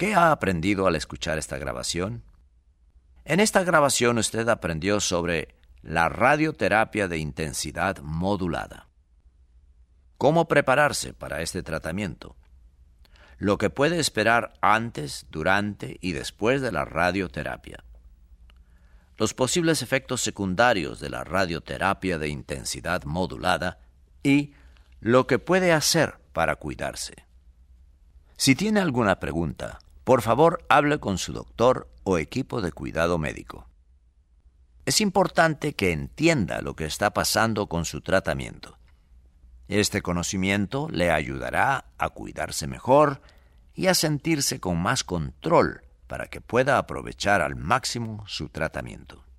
¿Qué ha aprendido al escuchar esta grabación? En esta grabación usted aprendió sobre la radioterapia de intensidad modulada. ¿Cómo prepararse para este tratamiento? Lo que puede esperar antes, durante y después de la radioterapia. Los posibles efectos secundarios de la radioterapia de intensidad modulada y lo que puede hacer para cuidarse. Si tiene alguna pregunta, por favor hable con su doctor o equipo de cuidado médico. Es importante que entienda lo que está pasando con su tratamiento. Este conocimiento le ayudará a cuidarse mejor y a sentirse con más control para que pueda aprovechar al máximo su tratamiento.